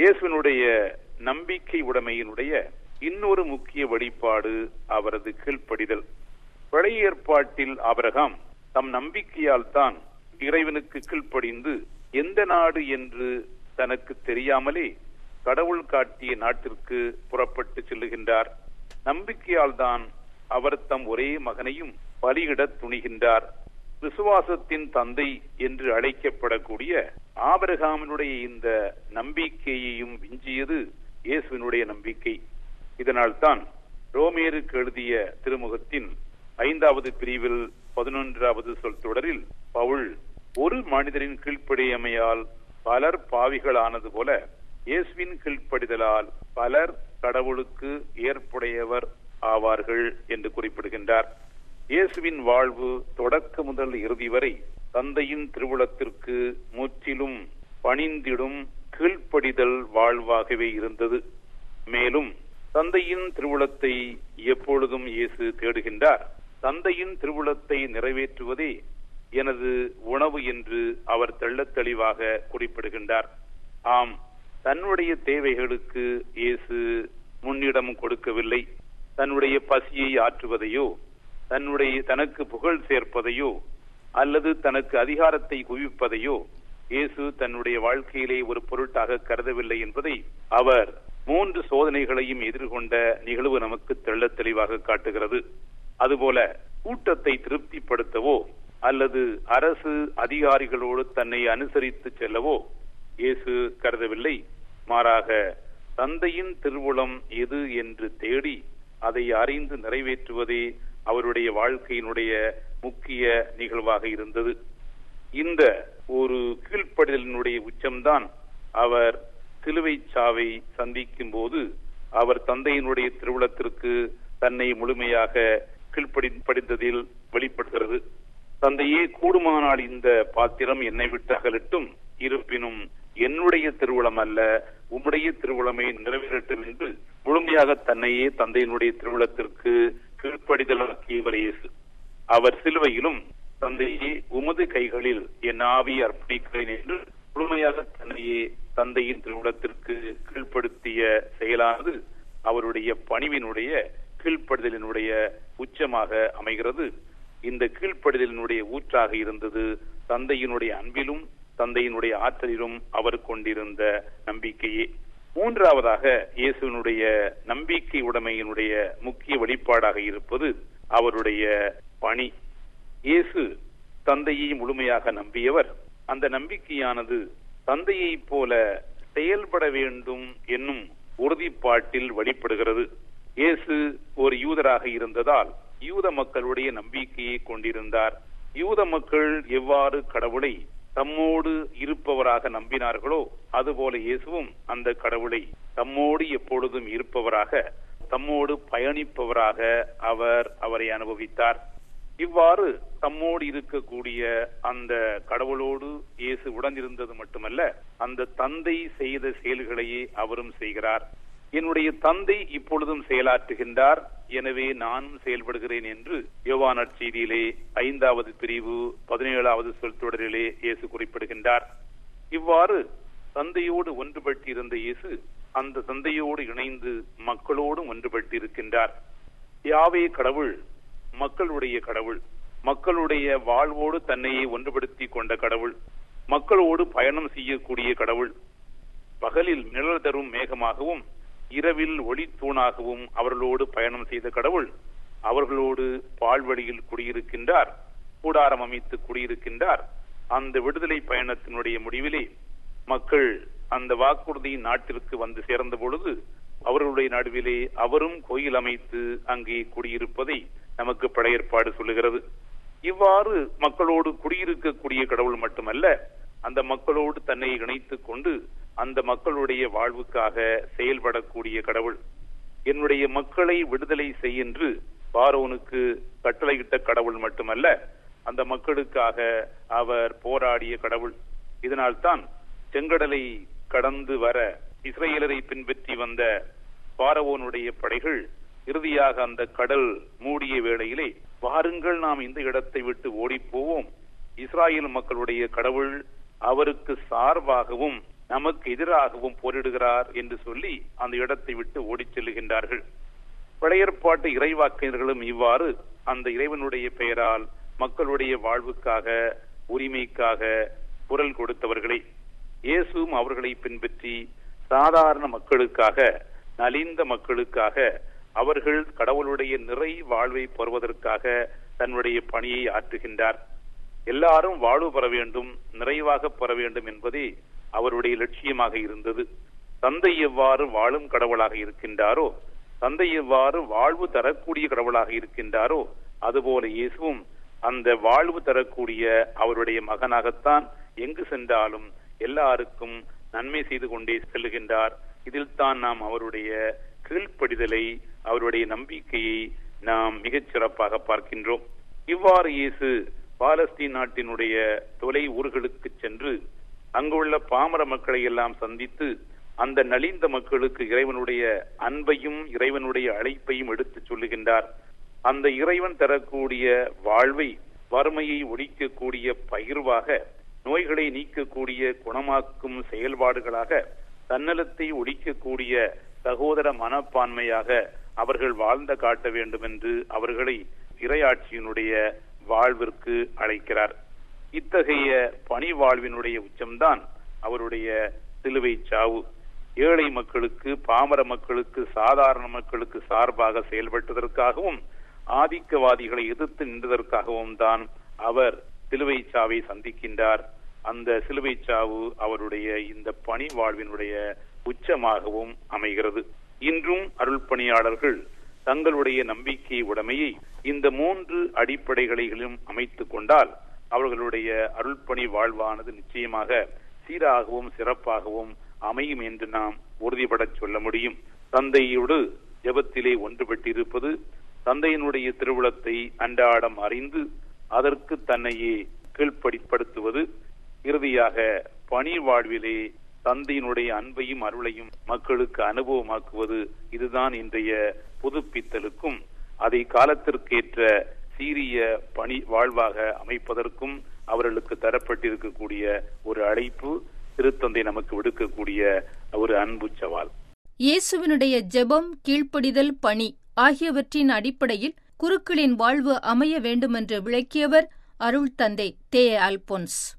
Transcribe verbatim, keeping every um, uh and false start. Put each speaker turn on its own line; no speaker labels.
இயேசுவினுடைய நம்பிக்கை உடைமையினுடைய இன்னொரு முக்கிய வெளிப்பாடு அவரது கீழ்ப்படிதல். பழைய ஏற்பாட்டில் ஆபிரகாம் தம் நம்பிக்கையால் தான் இறைவனுக்கு கீழ்ப்படிந்து எந்த நாடு என்று தனக்கு தெரியாமலே கடவுள் காட்டிய நாட்டிற்கு புறப்பட்டு செல்லுகின்றார். நம்பிக்கையால் தான் அவர் தம் ஒரே மகனையும் பலியிட துணிகின்றார். விசுவாசத்தின் தந்தை என்று அழைக்கப்படக்கூடிய ஆபிரகாமினுடைய இந்த நம்பிக்கையையும் விஞ்சியது இயேசுவினுடைய நம்பிக்கை. இதனால் தான் ரோமேருக்கு எழுதிய திருமுகத்தின் ஐந்தாவது பிரிவில் பதினொன்றாவது சொல் தொடரில் பவுல் ஒரு மனிதரின் கீழ்ப்படியமையால் பலர் பாவிகள் ஆனது போல இயேசுவின் கீழ்ப்படிதலால் பலர் கடவுளுக்கு ஏற்புடையவர் ஆவார்கள் என்று குறிப்பிடுகின்றார். இயேசுவின் வாழ்வு தொடக்க முதல் இறுதி வரை தந்தையின் திருவுளத்திற்கு முற்றிலும் பணிந்திடும் கீழ்ப்படிதல் வாழ்வாகவே இருந்தது. மேலும் தந்தையின் திருவுளத்தை எப்பொழுதும் இயேசு தேடுகின்றார். தந்தையின் திருவுளத்தை நிறைவேற்றுவதே எனது உணவு என்று அவர் தெள்ளத் தெளிவாக குறிப்பிடுகின்றார். ஆம், தன்னுடைய தேவைகளுக்கு இயேசு முன்னிடம் கொடுக்கவில்லை. தன்னுடைய பசியை ஆற்றுவதையோ, தன்னுடைய தனக்கு புகழ் சேர்ப்பதையோ அல்லது தனக்கு அதிகாரத்தை குவிப்பதையோ இயேசு தன்னுடைய வாழ்க்கையிலே ஒரு பொருட்டாக கருதவில்லை என்பதை அவர் மூன்று சோதனைகளையும் எதிர்கொண்ட நிகழ்வு நமக்கு தெள்ளத் தெளிவாக காட்டுகிறது. அதுபோல கூட்டத்தை திருப்திப்படுத்தவோ அல்லது அரசு அதிகாரிகளோடு தன்னை அனுசரித்து செல்லவோ இயேசு கருதவில்லை. மாறாக தந்தையின் திருவுளம் எது என்று தேடி அதை அறிந்து நிறைவேற்றுவதே அவருடைய வாழ்க்கையினுடைய முக்கிய நிகழ்வாக இருந்தது. இந்த ஒரு கீழ்ப்படிதலினுடைய உச்சம்தான் அவர் சிலுவை சாவை சந்திக்கும் போது அவர் தந்தையினுடைய திருவுளத்திற்கு தன்னை முழுமையாக கீழ்ப்படிந்ததில் வெளிப்படுகிறது. தந்தையே, கூடுமானால் இந்த பாத்திரம் என்னை விட்டு அகலட்டும், இருப்பினும் என்னுடைய திருவுளம் அல்ல உம்முடைய திருவுளமை நிறைவேறட்டும் என்று முழுமையாக தன்னையே தந்தையினுடைய திருவுளத்திற்கு கீழ்ப்படிதலாக்கியவர் இயேசு. அவர் சிலுவையிலும் தந்தையே உமது கைகளில் என் ஆவி அர்ப்பணிக்கிறேன் என்று முழுமையாக தன்னையே தந்தையின் திருவுளத்திற்கு கீழ்ப்படுத்திய செயலானது அவருடைய பணிவினுடைய கீழ்ப்படுதலினுடைய உச்சமாக அமைகிறது. இந்த கீழ்ப்படுதலினுடைய ஊற்றாக இருந்தது தந்தையினுடைய அன்பிலும் தந்தையினுடைய ஆற்றலிலும் அவர் கொண்டிருந்த நம்பிக்கையே. மூன்றாவதாக இயேசுவினுடைய நம்பிக்கை உடைமையினுடைய முக்கிய வெளிப்பாடாக இருப்பது அவருடைய பணி. இயேசு தந்தையை முழுமையாக நம்பியவர். அந்த நம்பிக்கையானது தந்தையை போல செயல்பட வேண்டும் என்னும் உறுதிப்பாட்டில் வெளிப்படுகிறது. இயேசு ஒரு யூதராக இருந்ததால் யூத மக்களுடைய நம்பிக்கையை கொண்டிருந்தார். யூத மக்கள் எவ்வாறு கடவுளை தம்மோடு இருப்பவராக நம்பினார்களோ அதுபோல இயேசுவும் அந்த கடவுளை தம்மோடு எப்பொழுதும் இருப்பவராக, தம்மோடு பயணிப்பவராக அவர் அவரை அனுபவித்தார். இவ்வாறு தம்மோடு இருக்கக்கூடிய அந்த கடவுளோடு இயேசு உடனிருந்தது மட்டுமல்ல, அந்த தந்தை செய்த செயல்களையே அவரும் செய்கிறார். என்னுடைய தந்தை இப்பொழுதும் செயலாற்றுகின்றார், எனவே நானும் செயல்படுகிறேன் என்று யோவான் நற்செய்தியிலே ஐந்தாவது பிரிவு பதினேழாவது சொல் தொடரிலே இயேசு குறிப்பிடுகின்றார். இவ்வாறு தந்தையோடு ஒன்றுபட்டு இருந்த இயேசு அந்த தந்தையோடு இணைந்து மக்களோடும் ஒன்றுபட்டு இருக்கின்றார். யாவே கடவுள், மக்களுடைய கடவுள், மக்களுடைய வாழ்வோடு தன்னையே ஒன்றுபடுத்தி கொண்ட கடவுள், மக்களோடு பயணம் செய்யக்கூடிய கடவுள், பகலில் நிழல் தரும் மேகமாகவும் இரவில் ஒளி தூணாகவும் அவர்களோடு பயணம் செய்த கடவுள் அவர்களோடு பால்வழியில் குடியிருக்கின்றார், கூடாரம் அமைத்து குடியிருக்கின்றார். அந்த விடுதலை பயணத்தினுடைய முடிவிலே மக்கள் அந்த வாக்குறுதியின் நாட்டிற்கு வந்து சேர்ந்த பொழுது அவர்களுடைய நடுவிலே அவரும் கோயில் அமைத்து அங்கே குடியிருப்பதை நமக்கு பழைய ஏற்பாடு சொல்லுகிறது. இவ்வாறு மக்களோடு குடியிருக்கக்கூடிய கடவுள் மட்டுமல்ல, அந்த மக்களோடு தன்னை இணைத்துக் கொண்டு அந்த மக்களுடைய வாழ்வுக்காக செயல்படக்கூடிய கடவுள். என்னுடைய மக்களை விடுதலை செய்யென்று பார்வோனுக்கு கட்டளையிட்ட கடவுள் மட்டுமல்ல, அந்த மக்களுக்காக அவர் போராடிய கடவுள். இதனால்தான் செங்கடலை கடந்து வர இஸ்ரேலரை பின்பற்றி வந்த பார்வோனுடைய படைகள் இறுதியாக அந்த கடல் மூடிய வேளையிலே, வாருங்கள் நாம் இந்த இடத்தை விட்டு ஓடி போவோம், இஸ்ராயேல் மக்களுடைய கடவுள் அவருக்கு சார்பாகவும் நமக்கு எதிராகவும் போரிடுகிறார் என்று சொல்லி அந்த இடத்தை விட்டு ஓடிச் செல்லுகின்றார்கள். பழைய ஏற்பாட்டு இறைவாக்கினர்களும் இவ்வாறு அந்த இறைவனுடைய பெயரால் மக்களுடைய வாழ்வுக்காக, உரிமைக்காக குரல் கொடுத்தவர்களே. இயேசுவும் அவர்களை பின்பற்றி சாதாரண மக்களுக்காக, நலிந்த மக்களுக்காக, அவர்கள் கடவுளுடைய நிறை வாழ்வை பெறுவதற்காக தன்னுடைய பணியை ஆற்றுகின்றார். எல்லாரும் வாழ்வு பெற வேண்டும், நிறைவாக பெற வேண்டும் என்பதே அவருடைய லட்சியமாக இருந்தது. தந்தை எவ்வாறு வாழும் கடவுளாக இருக்கின்றாரோ, தந்தை எவ்வாறு வாழ்வு தரக்கூடிய கடவுளாக இருக்கின்றாரோ, அதுபோல இயேசுவும் அந்த வாழ்வு தரக்கூடிய அவருடைய மகனாகத்தான் எங்கு சென்றாலும் எல்லாருக்கும் நன்மை செய்து கொண்டே செல்லுகின்றார். இதில் தான் நாம் அவருடைய கீழ்ப்படிதலை, அவருடைய நம்பிக்கையை நாம் மிகச் சிறப்பாக பார்க்கின்றோம். இவ்வாறு இயேசு பாலஸ்தீன் நாட்டினுடைய தொலை ஊர்களுக்கு சென்று அங்குள்ள பாமர மக்களை எல்லாம் சந்தித்து அந்த நலிந்த மக்களுக்கு இறைவனுடைய அன்பையும் இறைவனுடைய அழைப்பையும் எடுத்து சொல்லுகின்றார். அந்த இறைவன் தரக்கூடிய வாழ்வை வறுமையை ஒழிக்கக்கூடிய பகிர்வாக, நோய்களை நீக்கக்கூடிய குணமாக்கும் செயல்பாடுகளாக, தன்னலத்தை ஒழிக்கக்கூடிய சகோதர மனப்பான்மையாக அவர்கள் வாழ்ந்த காட்ட வேண்டும் என்று அவர்களை இறையாட்சியினுடைய வாழ்விற்கு அழைக்கிறார். இத்தகைய பணி வாழ்வினுடைய உச்சம்தான் அவருடைய சிலுவை சாவு. ஏழை மக்களுக்கு, பாமர மக்களுக்கு, சாதாரண மக்களுக்கு சார்பாக செயல்பட்டதற்காகவும் ஆதிக்கவாதிகளை எதிர்த்து நின்றதற்காகவும் தான் அவர் சிலுவை சாவை சந்திக்கின்றார். அந்த சிலுவை சாவு அவருடைய இந்த பணி வாழ்வினுடைய உச்சமாகவும் அமைகிறது. இன்றும் அருள் பணியாளர்கள் தங்களுடைய நம்பிக்கை உடைமையை இந்த மூன்று அடிப்படைகளிலும் அமைத்துக் கொண்டால் அவர்களுடைய அருள்பணி வாழ்வானது நிச்சயமாக சீராகவும் சிறப்பாகவும் அமையும் என்று நாம் உறுதிபட சொல்ல முடியும். தந்தையோடு ஜெபத்திலே ஒன்றுபட்டிருப்பது, தந்தையினுடைய திருவுளத்தை அன்றாடம் அறிந்து அதற்கு தன்னையே கீழ்ப்படிப்படுத்துவது, இறுதியாக பணி வாழ்விலே தந்தையினுடைய அன்பையும் அருளையும் மக்களுக்கு அனுபவமாக்குவது, இதுதான் இன்றைய புதுப்பித்தலுக்கும் அதை காலத்திற்கேற்ற சீரிய பணி வாழ்வாக அமைப்பதற்கும் அவர்களுக்கு தரப்பட்டிருக்கக்கூடிய ஒரு அழைப்பு, திருத்தந்தை நமக்கு விடுக்கக்கூடிய ஒரு அன்பு சவால்.
இயேசுவினுடைய ஜெபம், கீழ்ப்படிதல், பணி ஆகியவற்றின் அடிப்படையில் குருக்களின் வாழ்வு அமைய வேண்டுமென்று விளக்கியவர் அருள் தந்தை தே அல்போன்ஸ்.